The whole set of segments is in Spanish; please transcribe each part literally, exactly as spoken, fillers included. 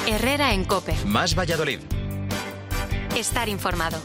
Herrera en COPE. Más Valladolid. Estar informado.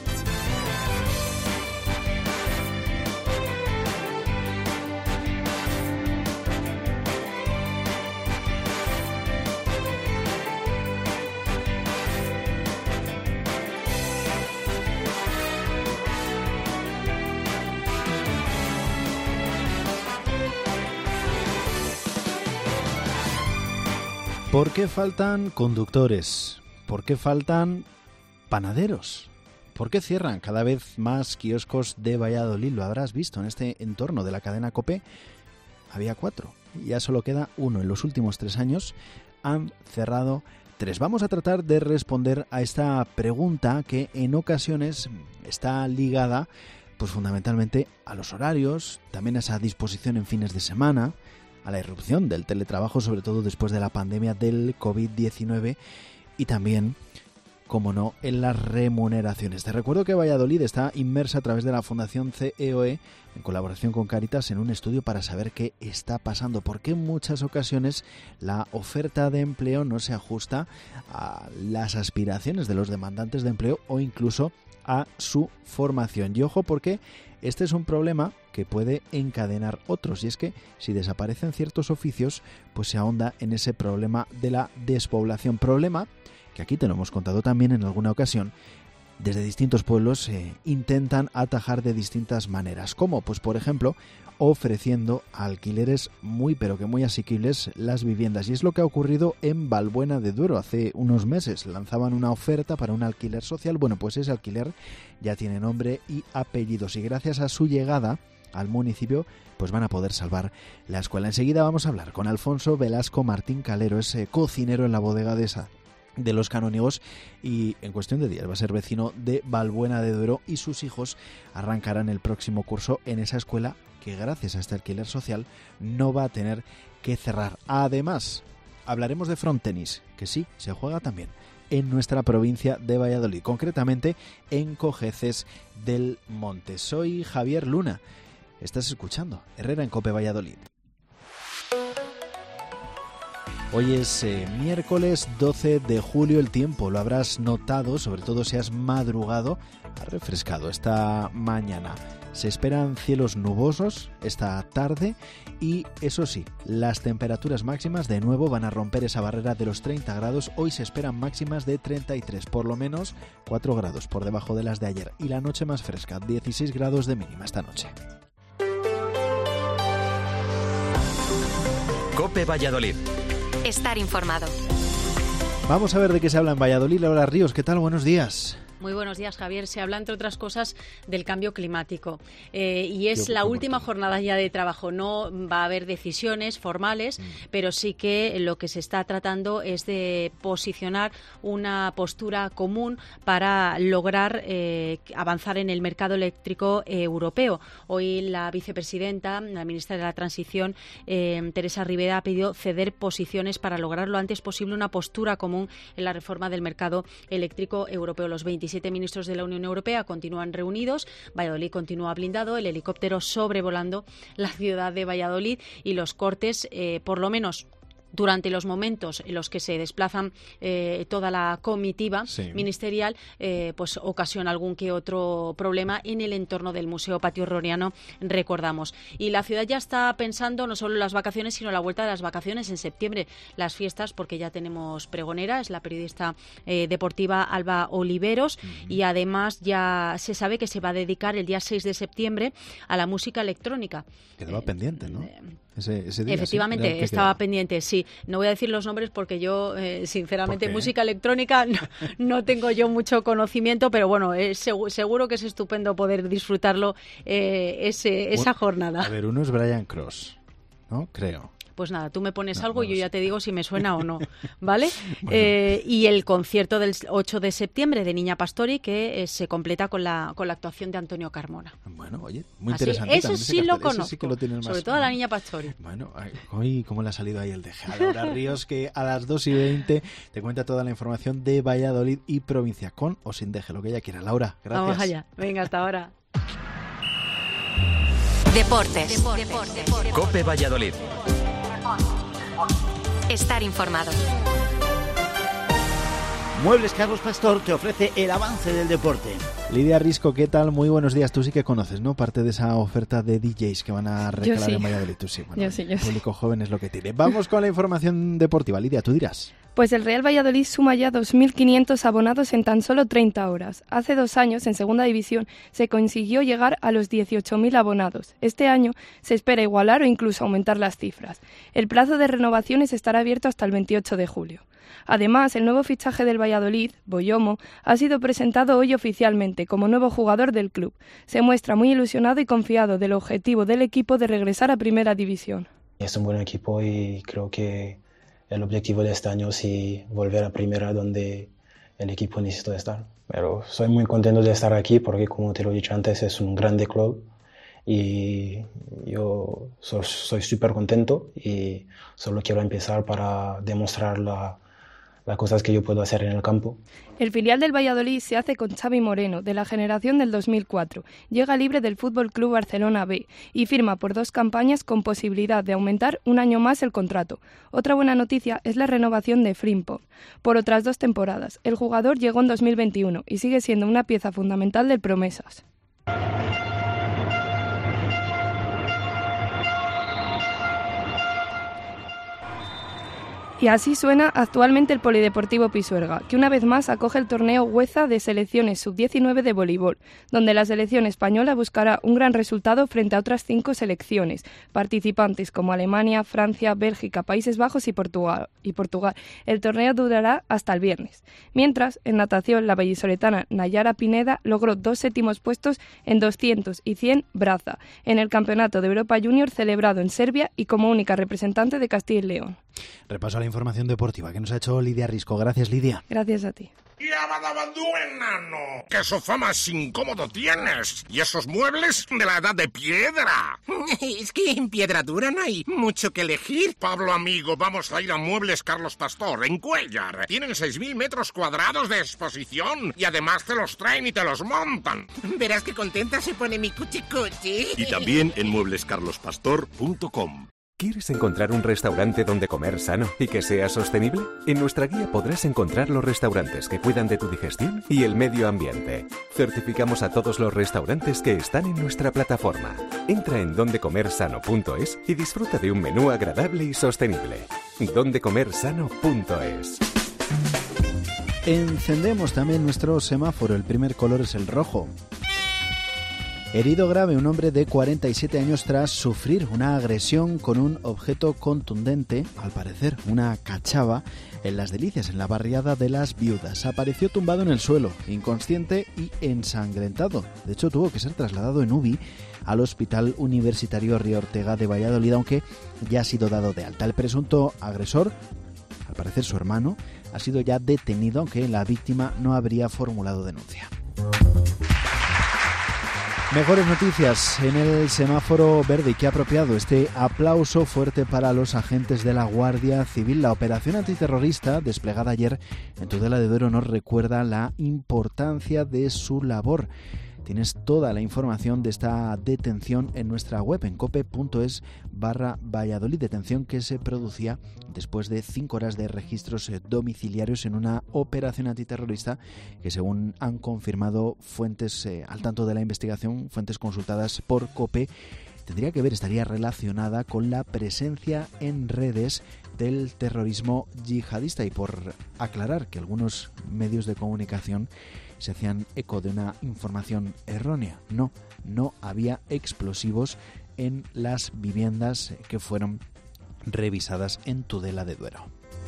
¿Por qué faltan conductores? ¿Por qué faltan panaderos? ¿Por qué cierran cada vez más kioscos de Valladolid? Lo habrás visto en este entorno de la cadena COPE. Había cuatro. Ya solo queda uno. En los últimos tres años han cerrado tres. Vamos a tratar de responder a esta pregunta que en ocasiones está ligada pues fundamentalmente a los horarios, también a esa disposición en fines de semana, a la irrupción del teletrabajo, sobre todo después de la pandemia del covid diecinueve, y también, como no, en las remuneraciones. Te recuerdo que Valladolid está inmersa a través de la Fundación C E O E, en colaboración con Cáritas, en un estudio para saber qué está pasando, porque en muchas ocasiones la oferta de empleo no se ajusta a las aspiraciones de los demandantes de empleo o incluso a su formación. Y ojo, porque este es un problema que puede encadenar otros, y es que si desaparecen ciertos oficios, pues se ahonda en ese problema de la despoblación. Problema que aquí te lo hemos contado también en alguna ocasión. Desde distintos pueblos eh, intentan atajar de distintas maneras. ¿Cómo? Pues por ejemplo, ofreciendo a alquileres muy pero que muy asequibles las viviendas. Y es lo que ha ocurrido en Valbuena de Duero. Hace unos meses lanzaban una oferta para un alquiler social. Bueno, pues ese alquiler ya tiene nombre y apellidos, y gracias a su llegada al municipio pues van a poder salvar la escuela. Enseguida vamos a hablar con Alfonso Velasco Martín Calero, ese cocinero en la bodega de esa de los canónigos, y en cuestión de días va a ser vecino de Valbuena de Duero, y sus hijos arrancarán el próximo curso en esa escuela que gracias a este alquiler social no va a tener que cerrar. Además, hablaremos de frontenis, que sí, se juega también en nuestra provincia de Valladolid, concretamente en Cojeces del Monte. Soy Javier Luna. Estás escuchando Herrera en COPE Valladolid. Hoy es eh, miércoles doce de julio, el tiempo, lo habrás notado, sobre todo si has madrugado, ha refrescado esta mañana. Se esperan cielos nubosos esta tarde y, eso sí, las temperaturas máximas de nuevo van a romper esa barrera de los treinta grados. Hoy se esperan máximas de treinta y tres, por lo menos cuatro grados por debajo de las de ayer. Y la noche más fresca, dieciséis grados de mínima esta noche. COPE Valladolid. Estar informado. Vamos a ver de qué se habla en Valladolid. Laura Ríos, ¿qué tal? Buenos días. Muy buenos días, Javier. Se habla, entre otras cosas, del cambio climático. Eh, y es la última jornada ya de trabajo. No va a haber decisiones formales, mm. pero sí que lo que se está tratando es de posicionar una postura común para lograr eh, avanzar en el mercado eléctrico eh, europeo. Hoy la vicepresidenta, la ministra de la Transición, eh, Teresa Rivera, ha pedido ceder posiciones para lograr lo antes posible una postura común en la reforma del mercado eléctrico europeo. Los veintisiete ministros de la Unión Europea continúan reunidos, Valladolid continúa blindado, el helicóptero sobrevolando la ciudad de Valladolid, y los cortes, eh, por lo menos durante los momentos en los que se desplazan eh, toda la comitiva sí. ministerial, eh, pues ocasiona algún que otro problema en el entorno del Museo Patio Roriano, recordamos. Y la ciudad ya está pensando no solo en las vacaciones, sino en la vuelta de las vacaciones en septiembre, las fiestas, porque ya tenemos pregonera, es la periodista eh, deportiva Alba Oliveros, uh-huh. y además ya se sabe que se va a dedicar el día seis de septiembre a la música electrónica. Quedaba eh, pendiente, ¿no? Eh, Ese, ese día, Efectivamente, sí, estaba quedaba. pendiente, sí. No voy a decir los nombres porque yo, eh, sinceramente, música electrónica no, no tengo yo mucho conocimiento, pero bueno, es segu- seguro que es estupendo poder disfrutarlo eh, ese, esa jornada. A ver, uno es Brian Cross, ¿no? Creo. Pues nada, tú me pones no, algo no y yo sé. ya te digo si me suena o no, ¿vale? Bueno. Eh, y el concierto del ocho de septiembre de Niña Pastori, que eh, se completa con la con la actuación de Antonio Carmona. Bueno, oye, muy Así, interesante. eso sí lo conozco, sí que lo tienes sobre más, todo a la Niña Pastori. Bueno, hoy cómo le ha salido ahí el deje. A Laura Ríos, que a las dos y veinte te cuenta toda la información de Valladolid y provincia, con o sin deje, lo que ella quiera. Laura, gracias. Vamos allá, venga, hasta ahora. Deportes. Deportes. Deportes. COPE Valladolid. Estar informado. Muebles Carlos Pastor te ofrece el avance del deporte. Lidia Risco, ¿qué tal? Muy buenos días. Tú sí que conoces, ¿no? Parte de esa oferta de D Js que van a recalar sí. en Valladolid. Tú sí. Bueno, yo sí, yo el público sí. joven es lo que tiene. Vamos con la información deportiva. Lidia, tú dirás. Pues el Real Valladolid suma ya dos mil quinientos abonados en tan solo treinta horas. Hace dos años, en Segunda División, se consiguió llegar a los dieciocho mil abonados. Este año se espera igualar o incluso aumentar las cifras. El plazo de renovaciones estará abierto hasta el veintiocho de julio. Además, el nuevo fichaje del Valladolid, Boyomo, ha sido presentado hoy oficialmente como nuevo jugador del club. Se muestra muy ilusionado y confiado del objetivo del equipo de regresar a Primera División. Es un buen equipo y creo que el objetivo de este año es volver a Primera, donde el equipo necesita estar. Pero soy muy contento de estar aquí porque, como te lo he dicho antes, es un grande club y yo soy súper contento y solo quiero empezar para demostrar la las cosas que yo puedo hacer en el campo. El filial del Valladolid se hace con Xavi Moreno, de la generación del dos mil cuatro. Llega libre del F C Barcelona B y firma por dos campañas con posibilidad de aumentar un año más el contrato. Otra buena noticia es la renovación de Frimpong por otras dos temporadas. El jugador llegó en dos mil veintiuno y sigue siendo una pieza fundamental del Promesas. Y así suena actualmente el Polideportivo Pisuerga, que una vez más acoge el torneo Hueza de selecciones sub diecinueve de voleibol, donde la selección española buscará un gran resultado frente a otras cinco selecciones participantes como Alemania, Francia, Bélgica, Países Bajos y Portugal. y Portugal. El torneo durará hasta el viernes. Mientras, en natación, la vallisoletana Nayara Pineda logró dos séptimos puestos en doscientos y cien braza, en el Campeonato de Europa Junior celebrado en Serbia y como única representante de Castilla y León. Repaso a la información deportiva que nos ha hecho Lidia Risco. Gracias, Lidia. Gracias a ti. ¡Ya badabandú, enano! ¡Qué sofá más incómodo tienes! ¡Y esos muebles de la edad de piedra! Es que en piedra dura no hay mucho que elegir. Pablo, amigo, vamos a ir a Muebles Carlos Pastor, en Cuéllar. Tienen seis mil metros cuadrados de exposición y además te los traen y te los montan. Verás qué contenta se pone mi cuchi-cuchi. Y también en muebles carlos pastor punto com. ¿Quieres encontrar un restaurante donde comer sano y que sea sostenible? En nuestra guía podrás encontrar los restaurantes que cuidan de tu digestión y el medio ambiente. Certificamos a todos los restaurantes que están en nuestra plataforma. Entra en donde comer sano punto es y disfruta de un menú agradable y sostenible. donde comer sano punto es. Encendemos también nuestro semáforo. El primer color es el rojo. Herido grave un hombre de cuarenta y siete años tras sufrir una agresión con un objeto contundente, al parecer una cachava, en Las Delicias, en la barriada de Las Viudas. Apareció tumbado en el suelo, inconsciente y ensangrentado. De hecho, tuvo que ser trasladado en U B I al Hospital Universitario Río Ortega de Valladolid, aunque ya ha sido dado de alta. El presunto agresor, al parecer su hermano, ha sido ya detenido, aunque la víctima no habría formulado denuncia. Mejores noticias en el semáforo verde. Qué apropiado este aplauso fuerte para los agentes de la Guardia Civil. La operación antiterrorista desplegada ayer en Tudela de Duero nos recuerda la importancia de su labor. Tienes toda la información de esta detención en nuestra web, en cope.es barra Valladolid. Detención que se producía después de cinco horas de registros domiciliarios en una operación antiterrorista que, según han confirmado fuentes eh, al tanto de la investigación, fuentes consultadas por COPE, tendría que ver, estaría relacionada con la presencia en redes del terrorismo yihadista. Y por aclarar que algunos medios de comunicación se hacían eco de una información errónea. No, no había explosivos en las viviendas que fueron revisadas en Tudela de Duero.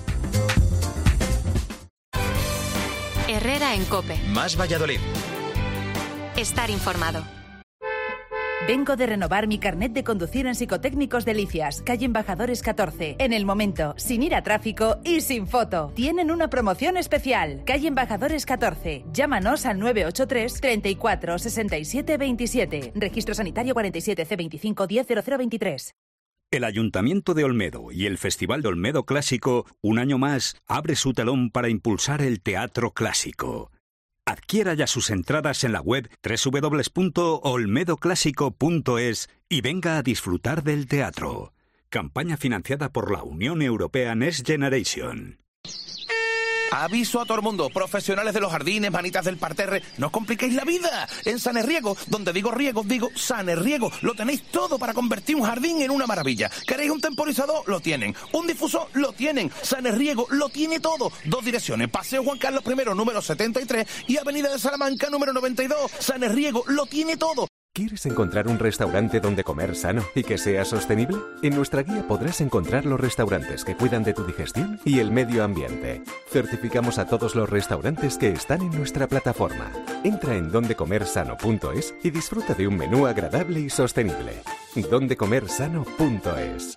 Herrera en COPE. Más Valladolid. Estar informado. Vengo de renovar mi carnet de conducir en Psicotécnicos Delicias, calle Embajadores catorce. En el momento, sin ir a tráfico y sin foto. Tienen una promoción especial. Calle Embajadores catorce. Llámanos al nueve ocho tres, treinta y cuatro, sesenta y siete, veintisiete. Registro sanitario cuarenta y siete C veinticinco diez cero cero veintitrés. El Ayuntamiento de Olmedo y el Festival de Olmedo Clásico, un año más, abre su telón para impulsar el teatro clásico. Adquiera ya sus entradas en la web doble u doble u doble u punto olmedo clásico punto es y venga a disfrutar del teatro. Campaña financiada por la Unión Europea Next Generation. Aviso a todo el mundo, profesionales de los jardines, manitas del parterre, no os compliquéis la vida. En Sanerriego, donde digo riego, digo Sanerriego, lo tenéis todo para convertir un jardín en una maravilla. ¿Queréis un temporizador? Lo tienen. ¿Un difusor? Lo tienen. Sanerriego lo tiene todo. Dos direcciones, Paseo Juan Carlos primero, número setenta y tres y Avenida de Salamanca, número noventa y dos. Sanerriego lo tiene todo. ¿Quieres encontrar un restaurante donde comer sano y que sea sostenible? En nuestra guía podrás encontrar los restaurantes que cuidan de tu digestión y el medio ambiente. Certificamos a todos los restaurantes que están en nuestra plataforma. Entra en dondecomersano punto es y disfruta de un menú agradable y sostenible. dondecomersano punto es.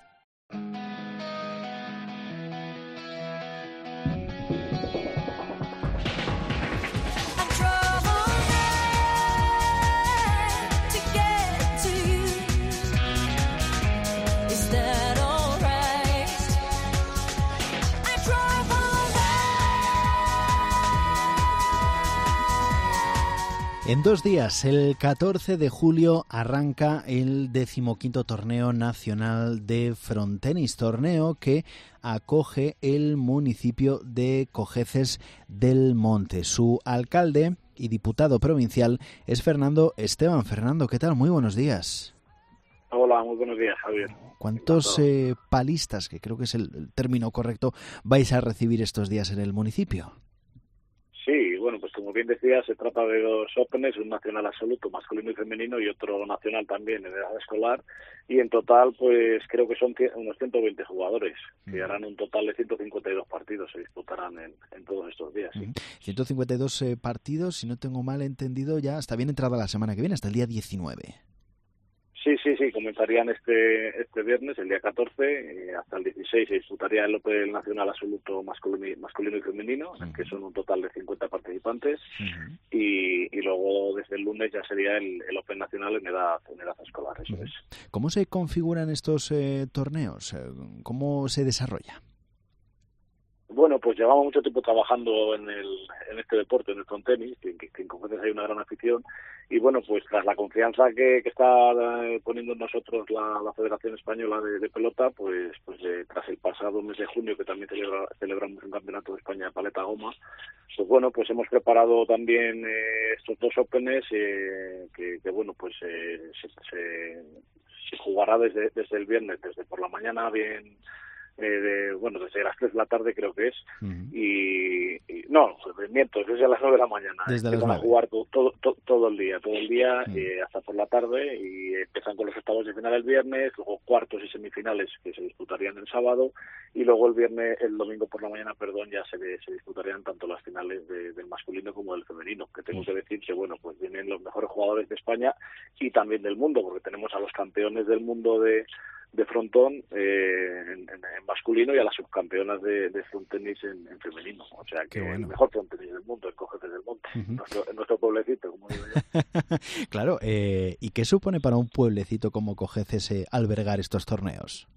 En dos días, el catorce de julio, arranca el decimoquinto torneo nacional de frontenis, torneo que acoge el municipio de Cojeces del Monte. Su alcalde y diputado provincial es Fernando Esteban. Fernando, ¿qué tal? Muy buenos días. Hola, muy buenos días, Javier. ¿Cuántos eh, palistas, que creo que es el, el término correcto, vais a recibir estos días en el municipio? Sí, bueno, pues como bien decía, se trata de dos Opens, un nacional absoluto masculino y femenino y otro nacional también en edad escolar, y en total pues creo que son unos ciento veinte jugadores, que harán un total de ciento cincuenta y dos partidos, se disputarán en, en todos estos días. Sí. ciento cincuenta y dos eh, partidos, si no tengo mal entendido, ya está bien entrada la semana que viene, hasta el día diecinueve. Sí, sí, sí, comenzarían este este viernes, el día catorce, eh, hasta el dieciséis se disputaría el Open Nacional Absoluto masculino, masculino y femenino, uh-huh. que son un total de cincuenta participantes, uh-huh. y, y luego desde el lunes ya sería el, el Open Nacional en edad, en edad escolar, eso uh-huh. es. ¿Cómo se configuran estos eh, torneos? ¿Cómo se desarrolla? Bueno, pues llevamos mucho tiempo trabajando en el en este deporte, en el frontenis, que, que, que en Cojeces hay una gran afición, y bueno, pues tras la confianza que, que está eh, poniendo en nosotros la, la Federación Española de, de Pelota, pues pues eh, tras el pasado mes de junio, que también celebra, celebramos un campeonato de España de paleta goma, pues bueno, pues hemos preparado también eh, estos dos Openes, eh, que, que bueno, pues eh, se, se, se jugará desde, desde el viernes, desde por la mañana bien... Eh, de, bueno, desde las tres de la tarde creo que es, uh-huh. y, y no, miento, es desde las nueve de la mañana. Desde empiezan las a jugar todo, todo, todo, todo el día, todo el día, uh-huh. eh, hasta por la tarde, y empiezan con los octavos de final el viernes, luego cuartos y semifinales que se disputarían el sábado, y luego el viernes, el domingo por la mañana, perdón, ya se, se disputarían tanto las finales de, del masculino como del femenino, que tengo uh-huh. que decir que, bueno, pues vienen los mejores jugadores de España y también del mundo, porque tenemos a los campeones del mundo de de frontón eh, en, en, en masculino y a las subcampeonas de, de frontenis en, en femenino. O sea que bueno. El mejor frontenis del mundo es Cojeces del Monte, uh-huh. nuestro, en nuestro pueblecito, como digo yo. Claro, eh, ¿y qué supone para un pueblecito como Cojeces eh, albergar estos torneos?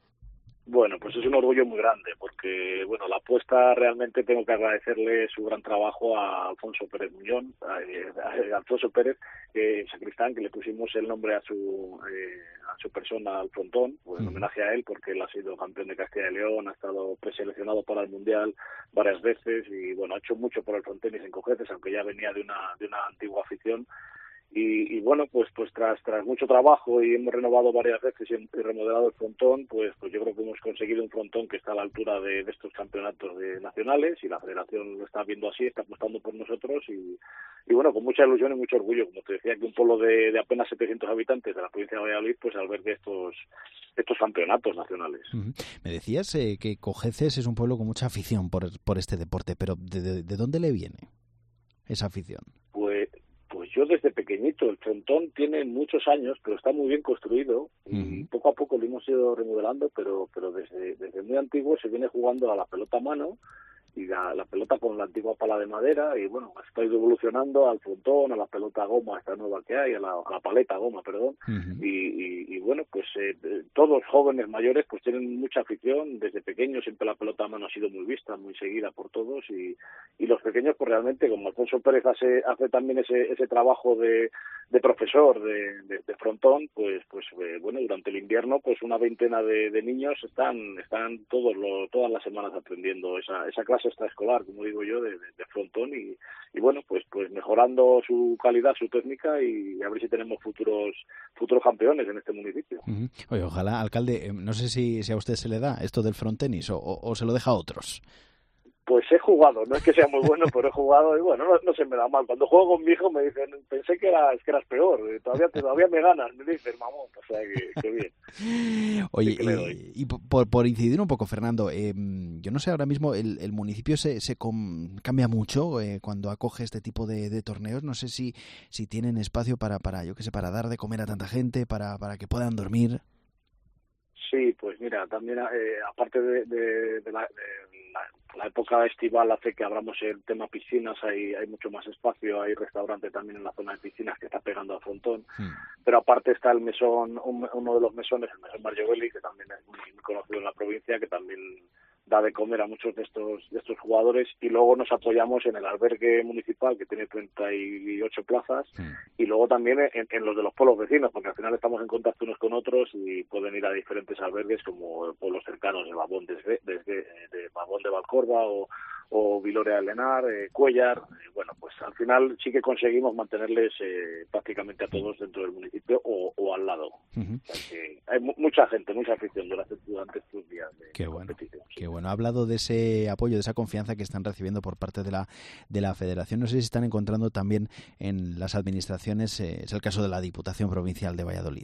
Bueno, pues es un orgullo muy grande, porque bueno, la apuesta realmente tengo que agradecerle su gran trabajo a Alfonso Pérez Muñón, a, a, a Alfonso Pérez, eh, sacristán, que le pusimos el nombre a su eh, a su persona, al frontón, pues, en uh-huh. homenaje a él, porque él ha sido campeón de Castilla y León, ha estado preseleccionado para el Mundial varias veces, y bueno, ha hecho mucho por el frontenis en Cojeces, aunque ya venía de una de una antigua afición. Y, y bueno, pues pues tras tras mucho trabajo, y hemos renovado varias veces y, y remodelado el frontón, pues pues yo creo que hemos conseguido un frontón que está a la altura de, de estos campeonatos de nacionales, y la Federación lo está viendo así, está apostando por nosotros, y, y bueno, con mucha ilusión y mucho orgullo, como te decía, que un pueblo de, de apenas setecientos habitantes de la provincia de Valladolid, pues albergue estos estos campeonatos nacionales. Uh-huh. Me decías eh, que Cojeces es un pueblo con mucha afición por, por este deporte, pero ¿de, de, de dónde le viene esa afición? Pues Pues yo desde pequeñito, el frontón tiene muchos años, pero está muy bien construido, y uh-huh. poco a poco lo hemos ido remodelando, pero pero desde desde muy antiguo se viene jugando a la pelota a mano y la, la pelota con la antigua pala de madera, y bueno, está ido evolucionando al frontón, a la pelota goma, esta nueva que hay, a la, a la paleta goma, perdón, uh-huh. y, y, y bueno, pues eh, todos jóvenes mayores pues tienen mucha afición, desde pequeños siempre la pelota a mano ha sido muy vista, muy seguida por todos, y, y los pequeños pues realmente, como Alfonso Pérez hace, hace también ese, ese trabajo de, de profesor de, de, de frontón, pues pues eh, bueno, durante el invierno pues una veintena de, de niños están están todos los, todas las semanas aprendiendo esa, esa clase clase extraescolar, como digo yo, de, de, de frontón y, y bueno, pues pues mejorando su calidad, su técnica y a ver si tenemos futuros futuros campeones en este municipio. Uh-huh. Oye, ojalá, alcalde, no sé si, si a usted se le da esto del frontenis o, o, o se lo deja a otros. Pues he jugado, no es que sea muy bueno, pero he jugado y bueno, no, no se me da mal. Cuando juego con mi hijo me dicen, pensé que eras, que eras peor, todavía todavía me ganas, me dicen, mamón, o sea, que, que bien. Oye, y, y por, por incidir un poco, Fernando, eh, yo no sé, ahora mismo el, el municipio se, se com, cambia mucho eh, cuando acoge este tipo de, de torneos, no sé si, si tienen espacio para, para, yo qué sé, para dar de comer a tanta gente, para, para que puedan dormir. Sí, pues mira, también eh, aparte de, de, de, la, de la, la época estival hace que abramos el tema piscinas, hay hay mucho más espacio, hay restaurante también en la zona de piscinas que está pegando a frontón, hmm. pero aparte está el mesón, un, uno de los mesones, el mesón Marjovelli, que también es muy, muy conocido en la provincia, que también da de comer a muchos de estos de estos jugadores, y luego nos apoyamos en el albergue municipal que tiene treinta y ocho plazas mm. y luego también en, en los de los pueblos vecinos, porque al final estamos en contacto unos con otros y pueden ir a diferentes albergues como pueblos cercanos de Babón de, de, de, de Babón de Valcorba o, o Viloria de Lenar, eh, Cuéllar, eh, bueno, pues al final sí que conseguimos mantenerles eh, prácticamente a todos dentro del municipio o, o al lado. Uh-huh. O sea que hay mu- mucha gente, mucha afición durante, durante estos días de Qué bueno. competición. Sí. Qué bueno. Ha hablado de ese apoyo, de esa confianza que están recibiendo por parte de la de la Federación. No sé si están encontrando también en las administraciones, eh, es el caso de la Diputación Provincial de Valladolid.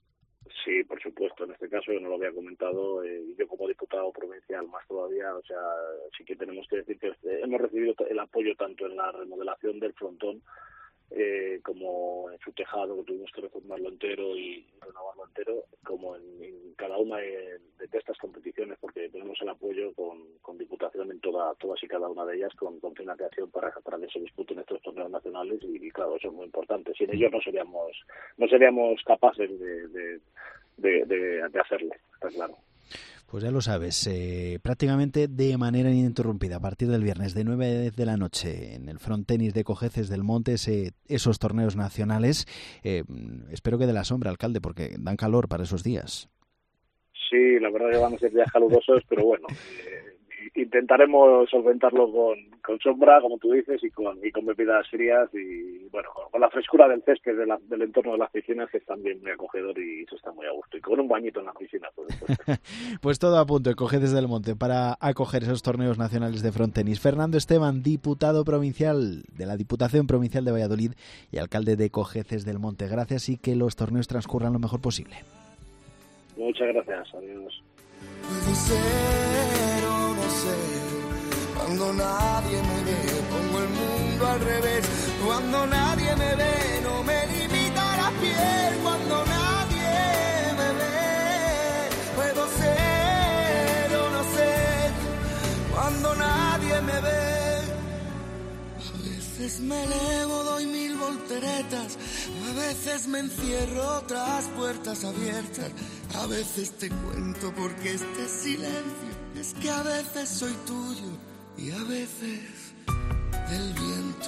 Sí, por supuesto. En este caso yo no lo había comentado, eh, yo como diputado provincial más todavía, o sea, sí que tenemos que decir que hemos recibido el apoyo tanto en la remodelación del frontón eh, como en su tejado, que tuvimos que reformarlo entero y renovarlo entero, como en, en cada una de, de estas competiciones, porque tenemos el apoyo con, con Diputación en toda, todas y cada una de ellas, con, con financiación para, para que se disputen estos torneos nacionales y, y claro, eso es muy importante. Sin ellos no seríamos no seríamos capaces de, de, de, de, de hacerlo, está claro. Pues ya lo sabes, eh, prácticamente de manera ininterrumpida, a partir del viernes de nueve a diez de la noche, en el frontenis de Cojeces del Monte, ese, esos torneos nacionales. Eh, espero que de la sombra, alcalde, porque dan calor para esos días. Sí, la verdad que van a ser días calurosos, pero bueno, eh, intentaremos solventarlo con, con sombra, como tú dices, y con, y con bebidas frías y, bueno, con, con la frescura del césped de la, del entorno de las piscinas, que es también muy acogedor y eso está muy a gusto. Y con un bañito en la piscina, por supuesto. Pues todo a punto, en Cojeces del Monte, para acoger esos torneos nacionales de frontenis. Fernando Esteban, diputado provincial de la Diputación Provincial de Valladolid y alcalde de Cojeces del Monte. Gracias y que los torneos transcurran lo mejor posible. Muchas gracias, adiós. Puedo ser o no ser, cuando nadie me ve, pongo el mundo al revés. Cuando nadie me ve, no me limita la piel. Cuando nadie me ve, puedo ser o no ser, cuando nadie me ve. A veces me elevo, doy mil volteretas, a veces me encierro tras puertas abiertas. A veces te cuento porque este silencio es que a veces soy tuyo y a veces del viento.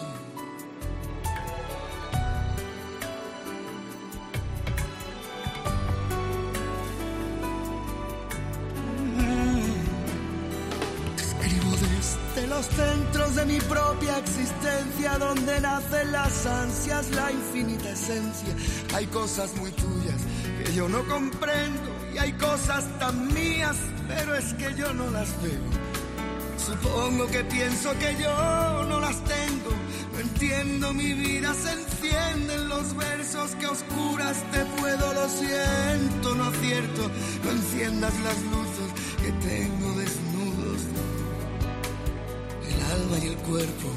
Escribo desde los centros de mi propia existencia, donde nacen las ansias, la infinita esencia. Hay cosas muy tuyas que yo no comprendo y hay cosas tan mías, pero es que yo no las veo. Supongo que pienso que yo no las tengo, no entiendo mi vida, se encienden los versos que a oscuras te puedo, lo siento, no acierto, no enciendas las luces que tengo desnudos, el alma y el cuerpo.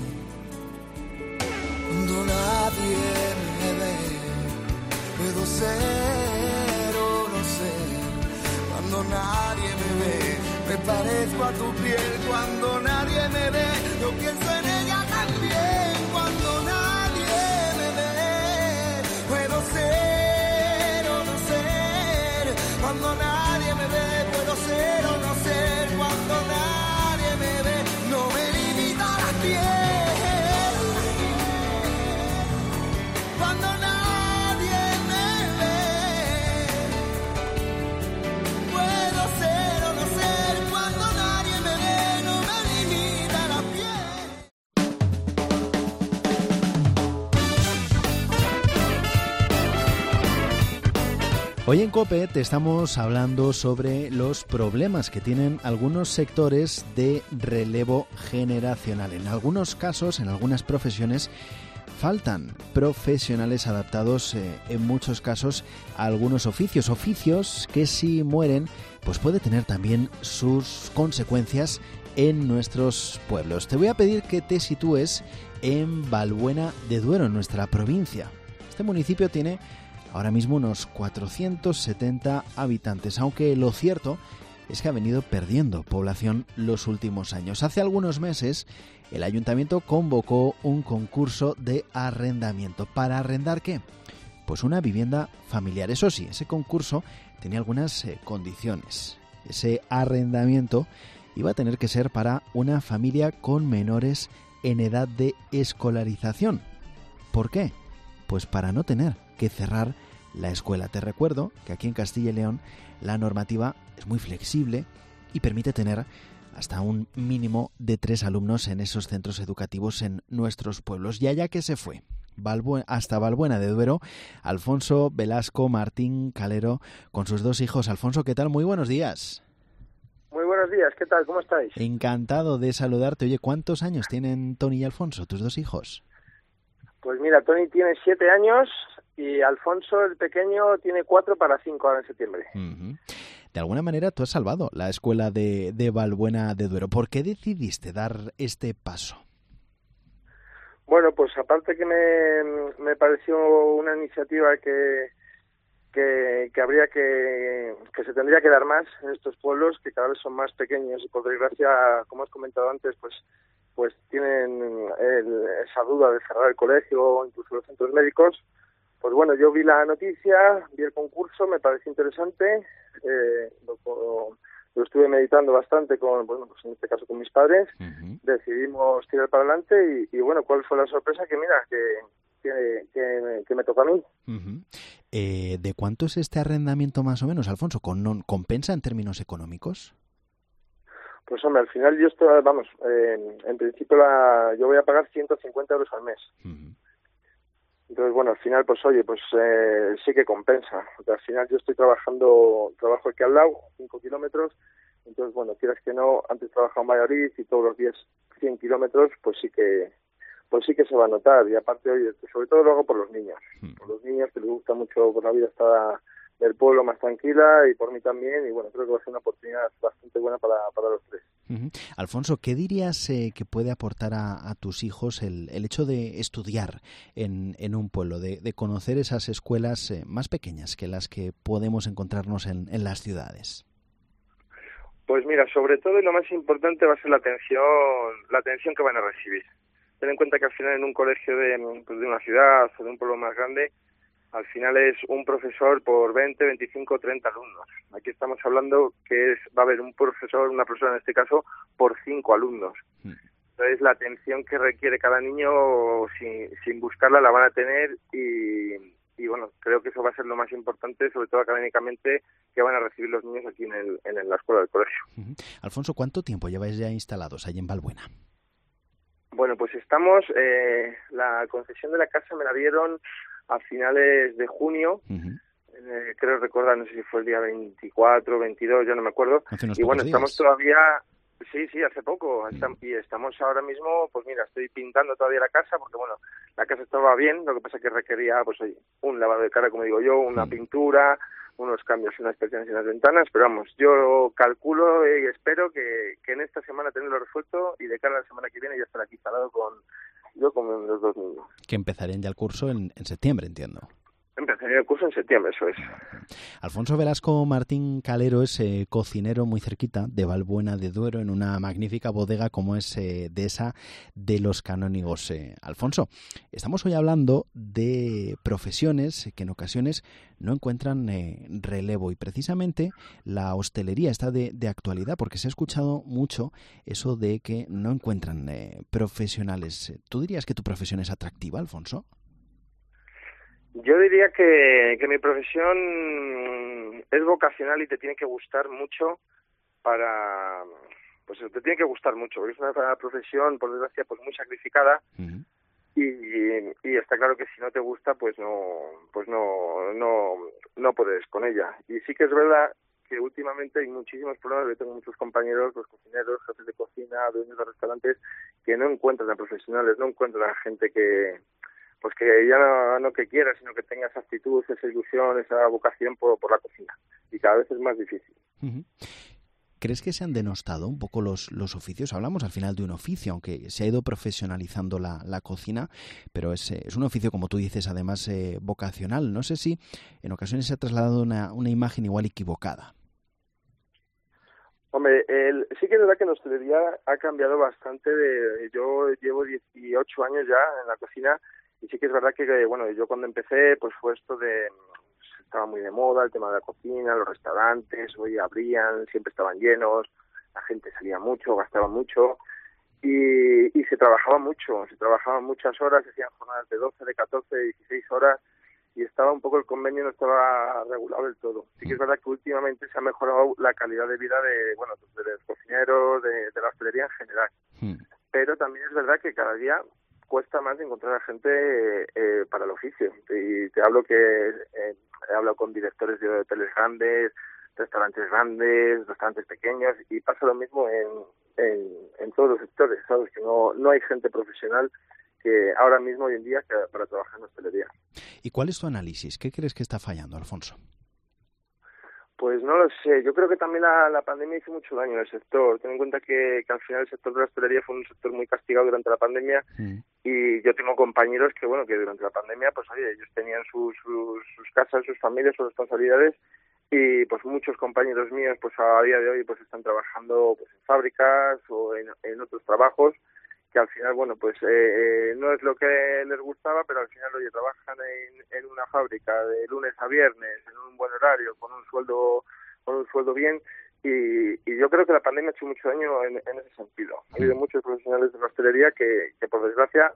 Cuando nadie me ve, puedo ser o no ser, cuando nadie me ve, me parezco a tu piel. Cuando nadie me ve, yo pienso en ella también. Cuando nadie me ve, puedo ser o no ser, cuando nadie me ve, puedo ser o no ser, cuando nadie me ve, no me limita la piel. Cuando nadie me ve, puedo ser o no ser, cuando nadie me ve, no me limita Hoy en COPE te estamos hablando sobre los problemas que tienen algunos sectores de relevo generacional. En algunos casos, en algunas profesiones, faltan profesionales adaptados, eh, en muchos casos, a algunos oficios. Oficios que si mueren, pues puede tener también sus consecuencias en nuestros pueblos. Te voy a pedir que te sitúes en Valbuena de Duero, en nuestra provincia. Este municipio tiene ahora mismo unos cuatrocientos setenta habitantes, aunque lo cierto es que ha venido perdiendo población los últimos años. Hace algunos meses el ayuntamiento convocó un concurso de arrendamiento. ¿Para arrendar qué? Pues una vivienda familiar. Eso sí, ese concurso tenía algunas eh, condiciones. Ese arrendamiento iba a tener que ser para una familia con menores en edad de escolarización. ¿Por qué? Pues para no tener que cerrar la escuela. Te recuerdo que aquí en Castilla y León la normativa es muy flexible y permite tener hasta un mínimo de tres alumnos en esos centros educativos en nuestros pueblos. Y allá que se fue, Valbu- hasta Valbuena de Duero, Alfonso Velasco Martín Calero con sus dos hijos. Alfonso, ¿qué tal? Muy buenos días. Muy buenos días, ¿qué tal? ¿Cómo estáis? Encantado de saludarte. Oye, ¿cuántos años tienen Tony y Alfonso, tus dos hijos? Pues mira, Tony tiene siete años y Alfonso, el pequeño, tiene cuatro para cinco ahora en septiembre. Uh-huh. De alguna manera tú has salvado la escuela de, de Valbuena de Duero. ¿Por qué decidiste dar este paso? Bueno, pues aparte que me, me pareció una iniciativa que, que, que habría que, que se tendría que dar más en estos pueblos, que cada vez son más pequeños y por desgracia, como has comentado antes, pues pues tienen el, esa duda de cerrar el colegio o incluso los centros médicos. Pues bueno, yo vi la noticia, vi el concurso, me pareció interesante, eh, lo, lo estuve meditando bastante con, bueno, pues en este caso con mis padres, uh-huh. Decidimos tirar para adelante y, y bueno, ¿cuál fue la sorpresa? Que mira, que, que, que, que me toca a mí. Uh-huh. Eh, ¿De cuánto es este arrendamiento más o menos, Alfonso? ¿Con, ¿Compensa en términos económicos? Pues hombre, al final yo estoy, vamos, eh, en principio la, yo voy a pagar ciento cincuenta euros al mes. Uh-huh. Entonces, bueno, al final, pues oye, pues eh, sí que compensa. Porque al final yo estoy trabajando, trabajo aquí al lado, cinco kilómetros. Entonces, bueno, quieras que no, antes trabajaba en Valladolid y todos los días cien kilómetros, pues sí que pues sí que se va a notar. Y aparte, oye, sobre todo lo hago por los niños. Uh-huh. Por los niños que les gusta mucho, por la vida está del pueblo más tranquila y por mí también, y bueno, creo que va a ser una oportunidad bastante buena para, para los tres. Uh-huh. Alfonso, ¿qué dirías eh, que puede aportar a, a tus hijos el, el hecho de estudiar en, en un pueblo, de, de conocer esas escuelas eh, más pequeñas que las que podemos encontrarnos en, en las ciudades? Pues mira, sobre todo y lo más importante va a ser la atención, la atención que van a recibir. Ten en cuenta que al final en un colegio de, pues de una ciudad o de un pueblo más grande, al final es un profesor por veinte, veinticinco, treinta alumnos. Aquí estamos hablando que es, va a haber un profesor, una profesora en este caso, por cinco alumnos. Entonces la atención que requiere cada niño, sin, sin buscarla, la van a tener y, y bueno, creo que eso va a ser lo más importante, sobre todo académicamente, que van a recibir los niños aquí en, el, en la escuela del colegio. Uh-huh. Alfonso, ¿cuánto tiempo lleváis ya instalados ahí en Valbuena? Bueno, pues estamos, eh, la concesión de la casa me la dieron a finales de junio, uh-huh. eh, creo recordar, no sé si fue el día veinticuatro, veintidós, ya no me acuerdo. Y bueno, días. Estamos todavía, sí, sí, hace poco, uh-huh. Estam- y estamos ahora mismo, pues mira, estoy pintando todavía la casa, porque bueno, la casa estaba bien, lo que pasa es que requería, pues oye, un lavado de cara, como digo yo, una uh-huh. pintura, unos cambios, unas inspecciones en las ventanas, pero vamos, yo calculo y espero que, que en esta semana tenerlo resuelto y de cara a la semana que viene ya estará aquí instalado con yo con los dos niños. Que empezarían ya el curso en, en septiembre, entiendo. Empezaría el curso en septiembre, eso es. Alfonso Velasco Martín Calero es eh, cocinero muy cerquita de Valbuena de Duero, en una magnífica bodega como es eh, de esa de los Canónigos. Eh, Alfonso, estamos hoy hablando de profesiones que en ocasiones no encuentran eh, relevo, y precisamente la hostelería está de, de actualidad, porque se ha escuchado mucho eso de que no encuentran eh, profesionales. ¿Tú dirías que tu profesión es atractiva, Alfonso? Yo diría que, que mi profesión es vocacional y te tiene que gustar mucho para... Pues te tiene que gustar mucho, porque es una profesión, por desgracia, pues muy sacrificada. Uh-huh. y, y está claro que si no te gusta, pues no, pues no, no, no puedes con ella. Y sí que es verdad que últimamente hay muchísimos problemas. Yo tengo muchos compañeros, los cocineros, jefes de cocina, dueños de restaurantes, que no encuentran a profesionales, no encuentran a gente que, pues que ya no, no que quiera, sino que tenga esa actitud, esa ilusión, esa vocación por, por la cocina. Y cada vez es más difícil. Uh-huh. ¿Crees que se han denostado un poco los, los oficios? Hablamos al final de un oficio, aunque se ha ido profesionalizando la, la cocina, pero es, es un oficio, como tú dices, además eh, vocacional. No sé si en ocasiones se ha trasladado una, una imagen igual equivocada. Hombre, el, sí que es verdad que la hostelería ha cambiado bastante. De, yo llevo dieciocho años ya en la cocina y sí que es verdad que, bueno, yo cuando empecé, pues fue esto de... estaba muy de moda el tema de la cocina, los restaurantes, hoy abrían, siempre estaban llenos, la gente salía mucho, gastaba mucho y, y se trabajaba mucho, se trabajaban muchas horas, se hacían jornadas de doce, de catorce, de dieciséis horas y estaba un poco el convenio, no estaba regulado del todo. Sí que es verdad que últimamente se ha mejorado la calidad de vida de, bueno, de los cocineros, de, de la hostelería en general, hmm. pero también es verdad que cada día cuesta más encontrar a gente eh, para el oficio. Y te hablo que eh, he hablado con directores de hoteles grandes, restaurantes grandes, restaurantes pequeños, y pasa lo mismo en, en, en todos los sectores, ¿sabes? Que no, no hay gente profesional que ahora mismo, hoy en día, que para trabajar en hostelería. ¿Y cuál es tu análisis? ¿Qué crees que está fallando, Alfonso? Pues no lo sé, yo creo que también la, la pandemia hizo mucho daño en el sector. Ten en cuenta que, que al final el sector de la hostelería fue un sector muy castigado durante la pandemia mm. y yo tengo compañeros que, bueno, que durante la pandemia, pues oye, ellos tenían sus, sus, sus casas, sus familias, sus responsabilidades y pues muchos compañeros míos, pues a día de hoy, pues están trabajando pues en fábricas o en, en otros trabajos que al final, bueno, pues eh, no es lo que les gustaba, pero al final, oye, trabajan en, en una fábrica de lunes a viernes, en un buen horario, con un sueldo con un sueldo bien, y, y yo creo que la pandemia ha hecho mucho daño en, en ese sentido. Ha habido muchos profesionales de la hostelería que, que por desgracia,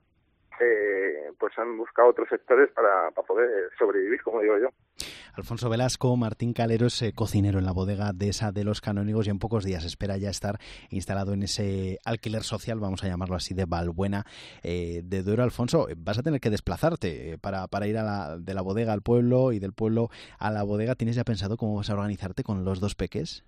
eh, pues han buscado otros sectores para, para poder sobrevivir, como digo yo. Alfonso Velasco, Martín Calero es eh, cocinero en la bodega Dehesa de los Canónigos y en pocos días espera ya estar instalado en ese alquiler social, vamos a llamarlo así, de Valbuena eh, de Duero. Alfonso, vas a tener que desplazarte para, para ir a la, de la bodega al pueblo y del pueblo a la bodega. ¿Tienes ya pensado cómo vas a organizarte con los dos peques?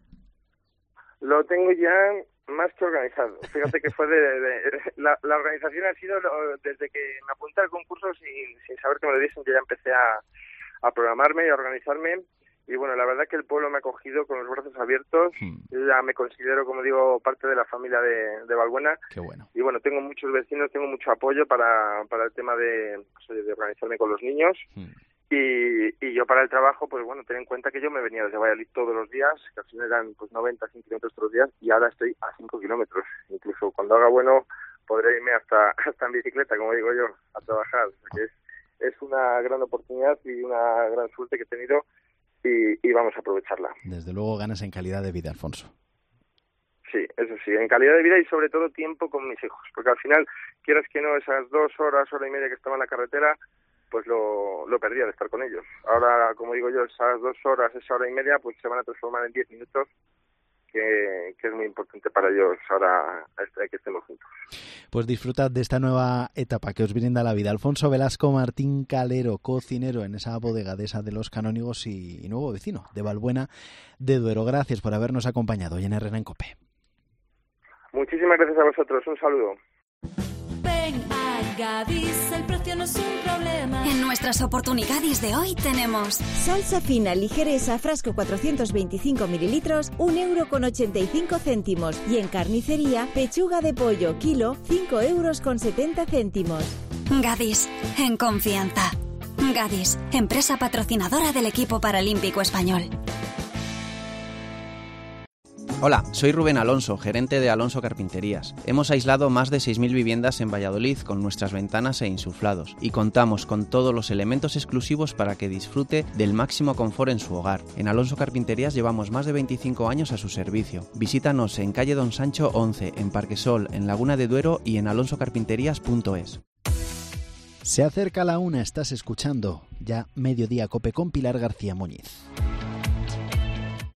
Lo tengo ya más que organizado. Fíjate que fue de, de, de la, la organización ha sido lo, desde que me apunté al concurso sin, sin saber que me lo diesen, yo ya empecé a a programarme y a organizarme y bueno, la verdad que el pueblo me ha acogido con los brazos abiertos. Hmm. Yo ya me considero, como digo, parte de la familia de, de Valbuena. Qué bueno. Y bueno, tengo muchos vecinos, tengo mucho apoyo para, para el tema de, pues, de organizarme con los niños. Hmm. Y, y yo para el trabajo, pues bueno, ten en cuenta que yo me venía desde Valladolid todos los días, que al final eran pues noventa, cien kilómetros todos los días, y ahora estoy a cinco kilómetros. Incluso cuando haga bueno, podré irme hasta, hasta en bicicleta, como digo yo, a trabajar. O sea que es Es una gran oportunidad y una gran suerte que he tenido y, y vamos a aprovecharla. Desde luego ganas en calidad de vida, Alfonso. Sí, eso sí, en calidad de vida y sobre todo tiempo con mis hijos, porque al final, quieras que no, esas dos horas, hora y media que estaba en la carretera, pues lo, lo perdía de estar con ellos. Ahora, como digo yo, esas dos horas, esa hora y media, pues se van a transformar en diez minutos, que, que es muy importante para ellos ahora que estemos juntos. Pues disfrutad de esta nueva etapa que os brinda la vida. Alfonso Velasco, Martín Calero, cocinero en esa bodega Dehesa de los Canónigos y, y nuevo vecino de Valbuena de Duero. Gracias por habernos acompañado hoy en Herrera en COPE. Muchísimas gracias a vosotros. Un saludo. Ven a Gadis, el precio no es un problema. En nuestras oportunidades de hoy tenemos salsa fina ligereza, frasco cuatrocientos veinticinco mililitros, un euro con ochenta y cinco céntimos. Y en carnicería, pechuga de pollo, kilo, cinco euros con setenta céntimos. Gadis, en confianza. Gadis, empresa patrocinadora del equipo paralímpico español. Hola, soy Rubén Alonso, gerente de Alonso Carpinterías. Hemos aislado más de seis mil viviendas en Valladolid con nuestras ventanas e insuflados y contamos con todos los elementos exclusivos para que disfrute del máximo confort en su hogar. En Alonso Carpinterías llevamos más de veinticinco años a su servicio. Visítanos en calle Don Sancho once, en Parquesol, en Laguna de Duero y en alonso carpinterías punto es. Se acerca la una, estás escuchando ya Mediodía Cope con Pilar García Muñiz.